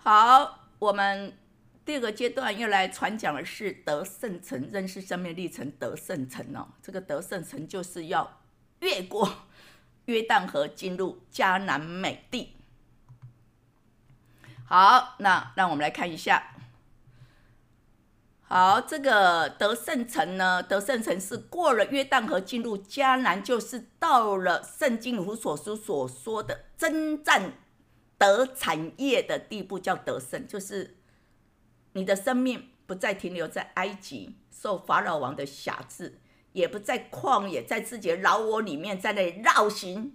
好，我们第二个阶段要来传讲的是得胜城，认识生命历程得胜城哦。这个得胜城就是要越过约旦河进入迦南美地。好，那让我们来看一下。好，这个得胜城呢，得胜城是过了约旦河进入迦南，就是到了圣经以弗所书所说的征战得产业的地步，叫得胜，就是你的生命不再停留在埃及受法老王的辖制，也不在旷野，在自己的老我里面在那里绕行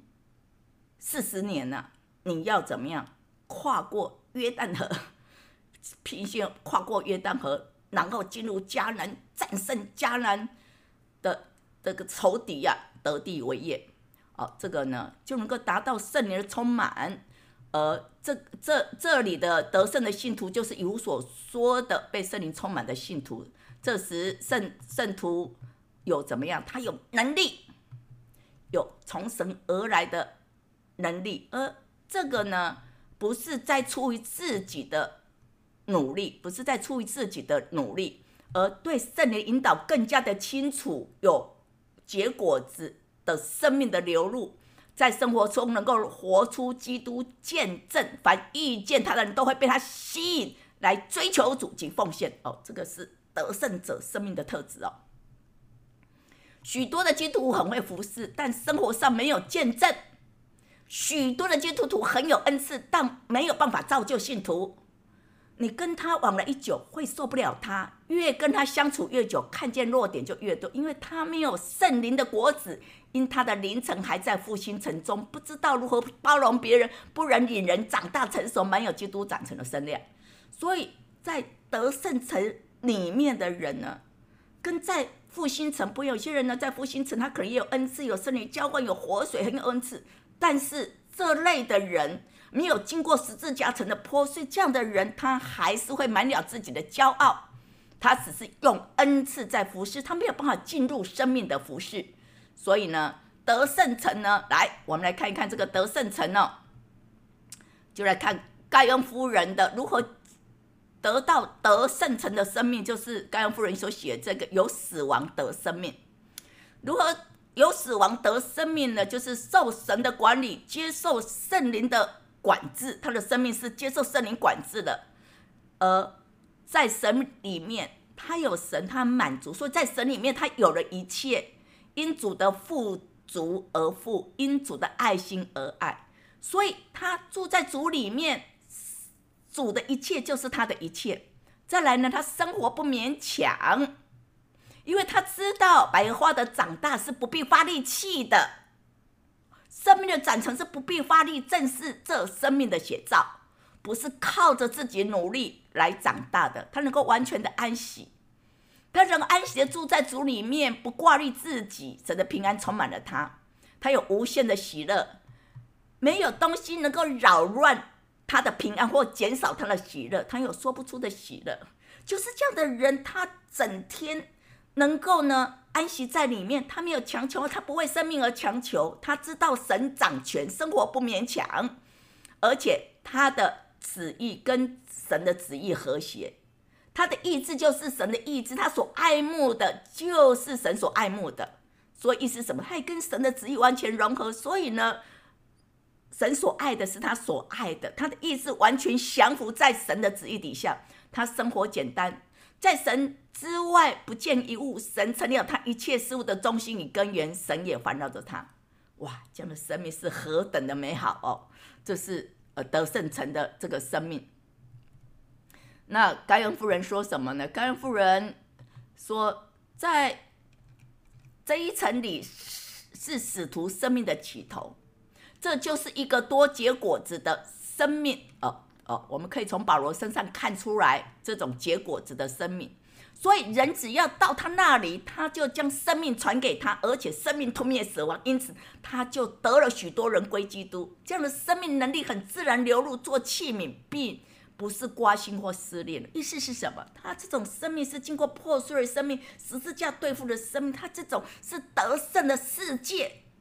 40年了。你要怎么样跨过约旦河，平行跨过约旦河，然后进入迦南，战胜迦南的这个仇敌啊，得地为业。这个呢就能够达到圣灵的充满。这里的得胜的信徒，就是以弗所说的被圣灵充满的信徒。这时圣徒有怎么样？他有能力，有从神而来的能力，而这个呢，不是在出于自己的努力，不是在出于自己的努力，而对圣灵引导更加的清楚，有结果子的生命的流露。在生活中能够活出基督见证，凡遇见他的人都会被他吸引来追求主及奉献。这个是得胜者生命的特质哦。许多的基督徒很会服侍，但生活上没有见证；许多的基督徒很有恩赐，但没有办法造就信徒。你跟他往来一久，会受不了他，越跟他相处越久，看见弱点就越多，因为他没有圣灵的果子，因他的灵城还在复兴城中，不知道如何包容别人，不能引人长大成熟，没有基督长成的身量。所以在得胜城里面的人呢，跟在复兴城不一样。有些人呢，在复兴城他可能也有恩赐，有圣灵浇灌，有活水，很有恩赐，但是这类的人没有经过十字架城的破碎，这样的人他还是会满了自己的骄傲，他只是用恩赐在服侍，他没有办法进入生命的服侍。所以呢，得胜城呢，来，我们来看一看这个得胜城哦，就来看盖恩夫人的如何得到得胜城的生命，就是盖恩夫人所写的这个由死亡得生命。如何由死亡得生命呢？就是受神的管理，接受圣灵的管制，他的生命是接受圣灵管制的。而在神里面，他有神，他满足，所以在神里面他有了一切，因主的富足而富，因主的爱心而爱，所以他住在主里面，主的一切就是他的一切。再来呢，他生活不勉强，因为他知道百合花的长大是不必发力气的，生命的长成是不必发力，正是这生命的写照，不是靠着自己努力来长大的。他能够完全的安息，他能安息的住在主里面，不挂虑自己，神的平安充满了他，他有无限的喜乐，没有东西能够扰乱他的平安或减少他的喜乐，他有说不出的喜乐。就是这样的人，他整天能够呢安息在里面，他没有强求，他不为生命而强求，他知道神掌权，生活不勉强，而且他的旨意跟神的旨意和谐，他的意志就是神的意志，他所爱慕的就是神所爱慕的。所以意思是什么？他也跟神的旨意完全融合，所以呢，神所爱的是他所爱的，他的意志完全降服在神的旨意底下，他生活简单，在神之外不见一物，神成了他一切事物的中心与根源，神也环绕着他。哇，这样的生命是何等的美好哦！这是得胜城的这个生命。那盖恩夫人说什么呢？盖恩夫人说，在这一城里是使徒生命的起头，这就是一个多结果子的生命。我们可以从保罗身上看出来这种结果子的生命。所以人只要到他那里，他就将生命传给他，而且生命吞灭死亡，因此他就得了许多人归基督。这样的生命能力很自然流入做器皿，并不是刮心或撕裂的。意思是什么？他这种生命是经过破碎的生命，十字架对付的生命，他这种是得胜的世界，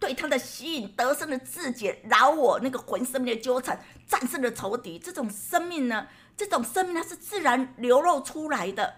对他的吸引，得胜的自解，饶我那个魂生命的纠缠，战胜了仇敌。这种生命呢，它是自然流露出来的，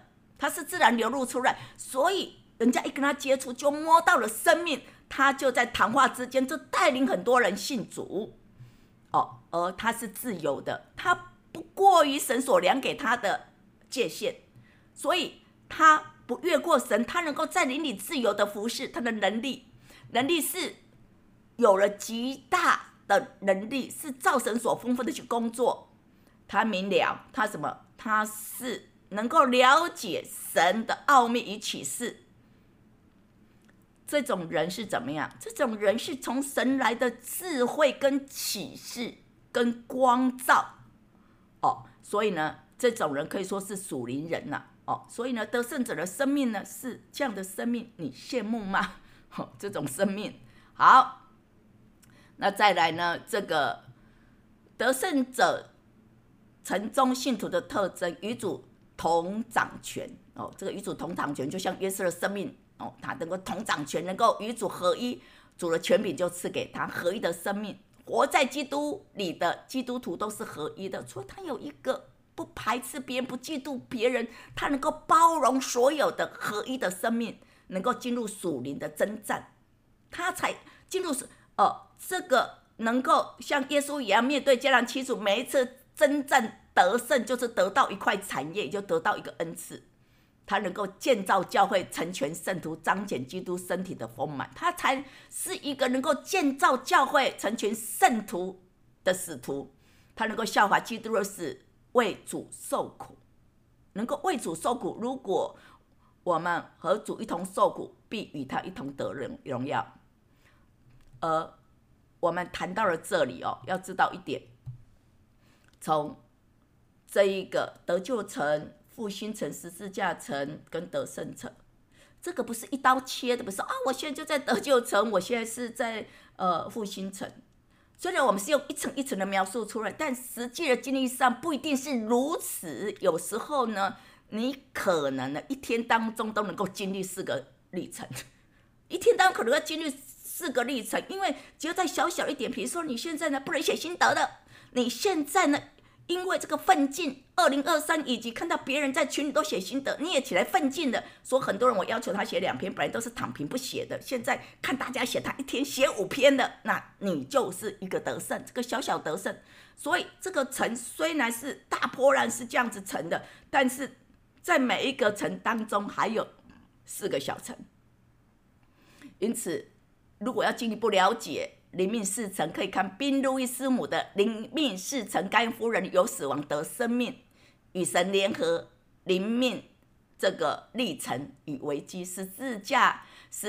所以人家一跟他接触，就摸到了生命，他就在谈话之间就带领很多人信主。而他是自由的，他不过于神所量给他的界限，所以他不越过神，他能够在灵里自由的服侍。他的能力是有了极大的能力，是照神所吩咐的去工作。他明了，他是能够了解神的奥秘与启示。这种人是怎么样？这种人是从神来的智慧跟启示跟光照。所以呢，这种人可以说是属灵人了。所以呢，得胜者的生命呢，是这样的生命，你羡慕吗？这种生命。好，那再来呢，这个得胜者城中信徒的特征，与主同掌权。这个与主同掌权，就像约瑟的生命，他能够同掌权，能够与主合一，主的权柄就赐给他合一的生命。活在基督里的基督徒都是合一的，所以他有一个不排斥别人，不嫉妒别人，他能够包容所有的合一的生命，能够进入属灵的征战，他才进入这个能够像耶稣一样面对迦南七族，每一次征战得胜，就是得到一块产业，也就得到一个恩赐。他能够建造教会，成全圣徒，彰显基督身体的丰满，他才是一个能够建造教会，成全圣徒的使徒。他能够效法基督的死，为主受苦，能够为主受苦。如果我们和主一同受苦，必与他一同得荣耀。而我们谈到了这里要知道一点，从这一个得救城、复兴城、十字架城跟得胜城，这个不是一刀切的，不是我现在就在得救城，我现在是在复兴城。虽然我们是用一层一层的描述出来，但实际的经历上不一定是如此。有时候呢，你可能呢一天当中都能够经历4个历程，一天当中可能要经历4个历程，因为只有在小小一点，比如说你现在呢不能写心得的，你现在呢因为这个奋进2023，以及看到别人在群里都写心得，你也起来奋进了。说很多人我要求他写2篇，本来都是躺平不写的，现在看大家写，他一天写5篇的，那你就是一个得胜，这个小小得胜。所以这个城虽然是大波澜是这样子成的，但是在每一个城当中还有4个小城。因此如果要进一步了解灵命4层，可以看宾路易斯姆的灵命4层，该夫人由死亡得生命，与神联合，灵命这个历程与危机，十字架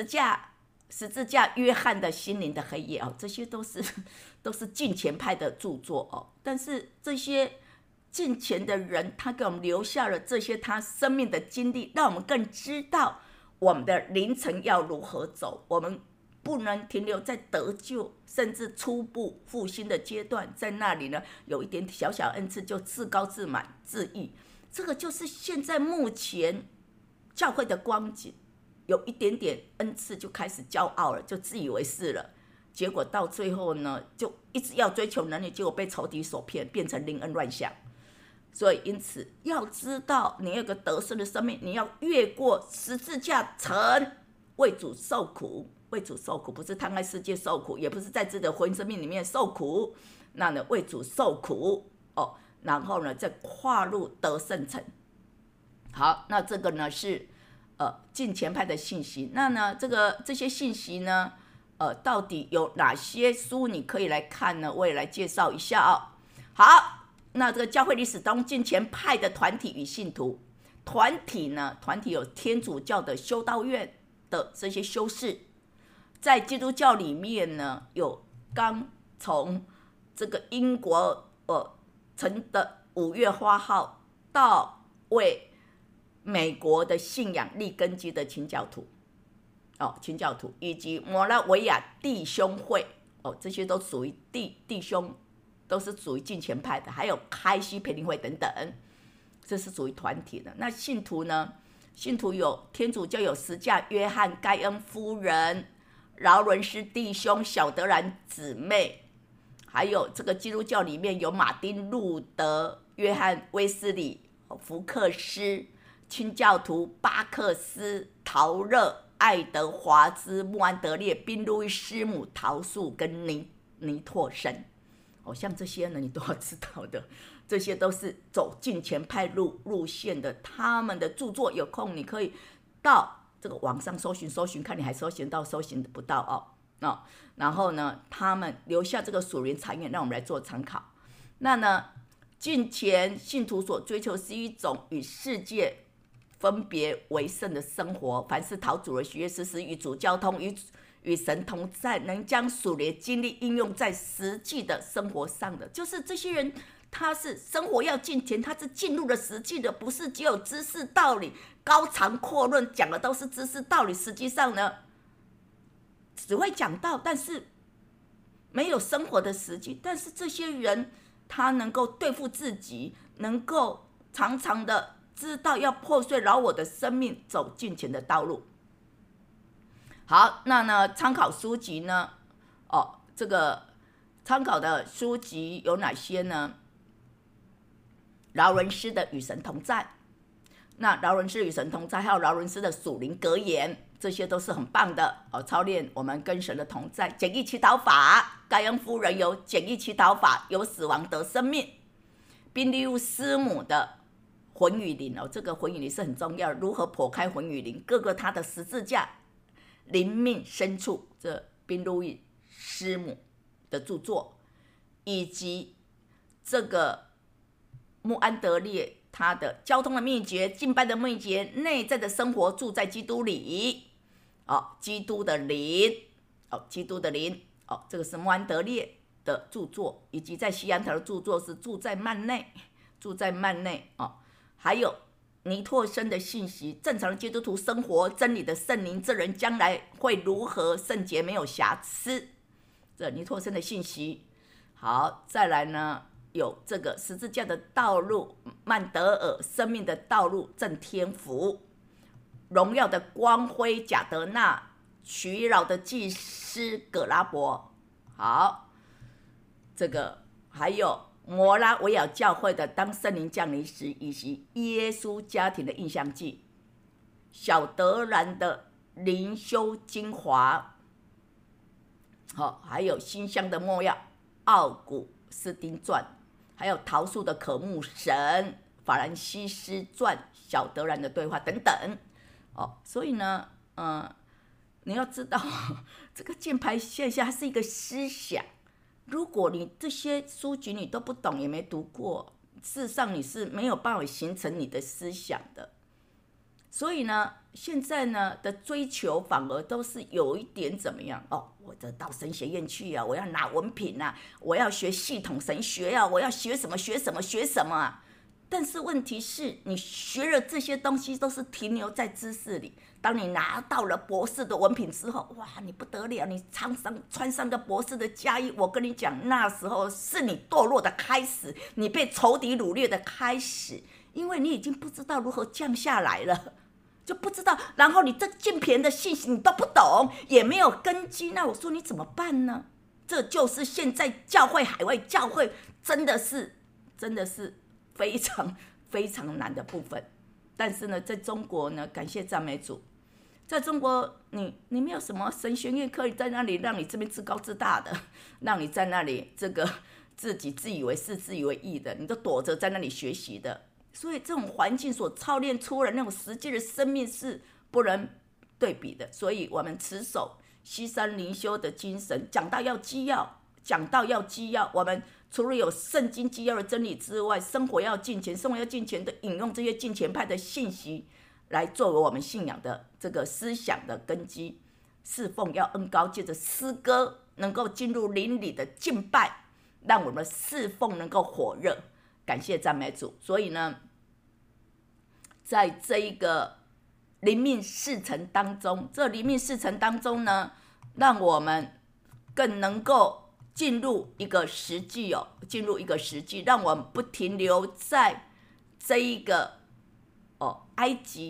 约翰的心灵的黑夜这些都是近前派的著作但是这些近前的人，他给我们留下了这些他生命的经历，让我们更知道我们的灵程要如何走。我们不能停留在得救甚至初步复兴的阶段，在那里呢有一点小小恩赐就自高自满自义，这个就是现在目前教会的光景，有一点点恩赐就开始骄傲了，就自以为是了，结果到最后呢就一直要追求能力，结果被仇敌所骗，变成灵恩乱象。所以因此要知道你有个得胜的生命，你要越过十字架城，为主受苦，为主受苦，不是贪爱世界受苦，也不是在自己的婚姻生命里面受苦，那呢为主受苦然后呢再跨入得胜城。好，那这个呢是近前派的信息。那呢这些信息呢到底有哪些书你可以来看呢？我也来介绍一下好，那这个教会历史中近前派的团体与信徒，团体有天主教的修道院的这些修士，在基督教里面呢有刚从这个英国成的5月花号，到为美国的信仰立根基的清教徒以及摩拉维亚弟兄会这些都属于弟兄，都是属于近前派的，还有开西培灵会等等，这是属于团体的。那信徒呢？信徒有天主教有十架约翰盖恩夫人， 劳伦斯弟兄、小德兰姊妹，还有这个基督教里面有马丁路德、约翰威斯理、福克斯，清教徒巴克斯、陶热、爱德华兹、穆安德烈、宾路易师母、陶素跟尼托生。像这些呢，你都要知道的，这些都是走敬虔派路线的，他们的著作有空你可以到这个网上搜寻，看你还搜寻到搜寻不到然后呢，他们留下这个属灵产业，让我们来做参考。那呢，敬虔信徒所追求是一种与世界分别为圣的生活，凡是讨主的喜悦，时时与主交通，与神同在，能将属灵经历应用在实际的生活上的，就是这些人，他是生活要敬虔，他是进入了实际的，不是只有知识道理，高谈阔论，讲的都是知识道理，实际上呢，只会讲道，但是没有生活的实际。但是这些人，他能够对付自己，能够常常的知道要破碎老我的生命，走敬虔的道路。好，那呢，参考书籍呢？这个参考的书籍有哪些呢？劳伦斯的《与神同在》，那劳伦斯与神同在，还有劳伦斯的属灵格言，这些都是很棒的操练我们跟神的同在。简易祈祷法，盖恩夫人有简易祈祷法，由死亡得生命。宾利乌师母的魂与灵这个魂与灵是很重要的，如何剖开魂与灵，各个他的十字架。灵命深处，这宾路易师母的著作，以及这个穆安德烈他的交通的秘诀、敬拜的秘诀、内在的生活住在基督里，基督的灵，基督的灵，这个是穆安德烈的著作，以及在西安特的著作是住在幔内，还有尼托生的信息，正常的基督徒生活真理的圣灵，这人将来会如何圣洁没有瑕疵，这尼托生的信息。好，再来呢，有这个十字架的道路，曼德尔生命的道路，正天福，荣耀的光辉，贾德纳，取饶的祭司葛拉伯。好，这个还有摩拉维尔教会的当圣灵降临时，以及耶稣家庭的印象记，小德兰的灵修精华，还有馨香的没药，奥古斯丁传，还有桃树的渴慕神，法兰西斯传，小德兰的对话等等。所以呢，你要知道这个键盘现象它是一个思想。如果你这些书籍你都不懂也没读过，事实上你是没有办法形成你的思想的。所以呢，现在呢的追求反而都是有一点怎么样我到神学院去我要拿文凭我要学系统神学我要学什么但是问题是，你学了这些东西都是停留在知识里。当你拿到了博士的文凭之后，哇，你不得了，你穿上个博士的家衣，我跟你讲，那时候是你堕落的开始，你被仇敌掳掠的开始，因为你已经不知道如何降下来了，就不知道，然后你这敬虔的信息你都不懂，也没有根基，那我说你怎么办呢？这就是现在教会海外教会真的是非常非常难的部分。但是呢，在中国呢，感谢赞美主，在中国你没有什么神学院可以在那里让你这边自高自大的，让你在那里这个自己自以为是自以为义的，你都躲着在那里学习的。所以这种环境所操练出的那种实际的生命是不能对比的。所以我们持守西山灵修的精神，讲道要基要，我们除了有圣经基要的真理之外，生活要敬虔的引用这些敬虔派的信息来作为我们信仰的这个思想的根基。侍奉要恩膏，借着诗歌能够进入灵里的敬拜，让我们的侍奉能够火热。感谢赞美主。所以呢，在这一个灵命事程当中，呢，让我们更能够进入一个实际让我们不停留在这一个埃及，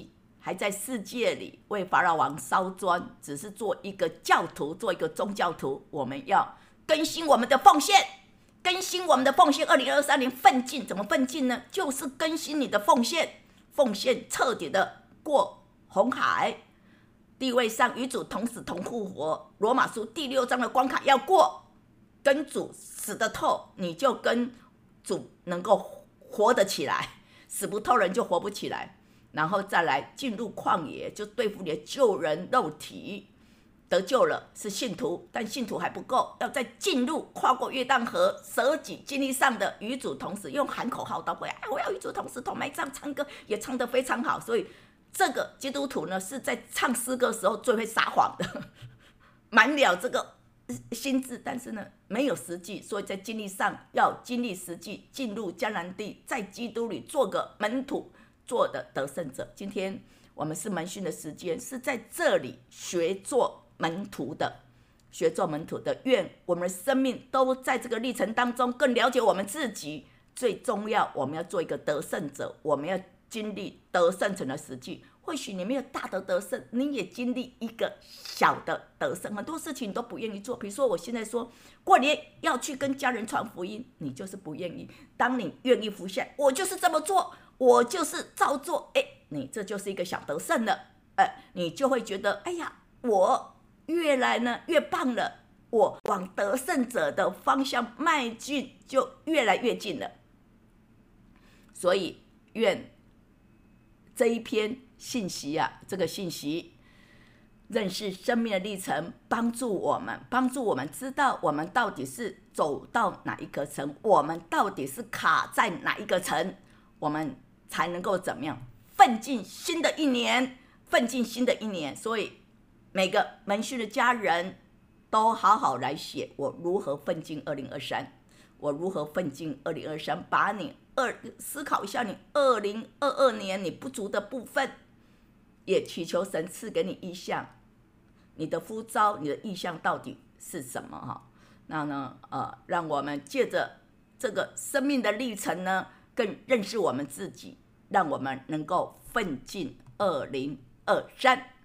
还在世界里为法老王烧砖，只是做一个教徒，做一个宗教徒。我们要更新我们的奉献，更新我们的奉献。2023年奋进，怎么奋进呢？就是更新你的奉献，奉献彻底的过红海，地位上与主同死同复活。罗马书第6章的关卡要过，跟主死得透，你就跟主能够活得起来，死不透人就活不起来。然后再来进入旷野，就对付你的旧人肉体。得救了是信徒，但信徒还不够，要再进入跨过约旦河，舍己经历上的与主同时，用喊口号祷告，我要与主同时同埋，这样唱歌也唱得非常好。所以这个基督徒呢，是在唱诗歌的时候最会撒谎的，满了这个心智，但是呢没有实际，所以在经历上要经历实际，进入迦南地，在基督里做个门徒，做的得胜者。今天我们是门训的时间，是在这里学做门徒的，学做门徒的。愿我们的生命都在这个历程当中更了解我们自己。最重要，我们要做一个得胜者，我们要经历得胜成的实际。或许你没有大的得胜，你也经历一个小的得胜。很多事情你都不愿意做，比如说我现在说过年要去跟家人传福音，你就是不愿意。当你愿意服下，我就是这么做，我就是照做，你这就是一个小得胜了，你就会觉得，哎呀，我越来呢越棒了，我往得胜者的方向迈进，就越来越近了。所以愿这一篇信息啊，这个信息认识生命的历程，帮助我们知道我们到底是走到哪一个层，我们到底是卡在哪一个层，我们才能够怎么样奋进新的一年，所以每个门训的家人都好好来写，我如何奋进2023，我如何奋进2023，把你思考一下你2022年你不足的部分，也祈求神赐给你意象，你的呼召，你的意象到底是什么哈？那呢，让我们借着这个生命的历程呢，更认识我们自己，让我们能够奋进2023。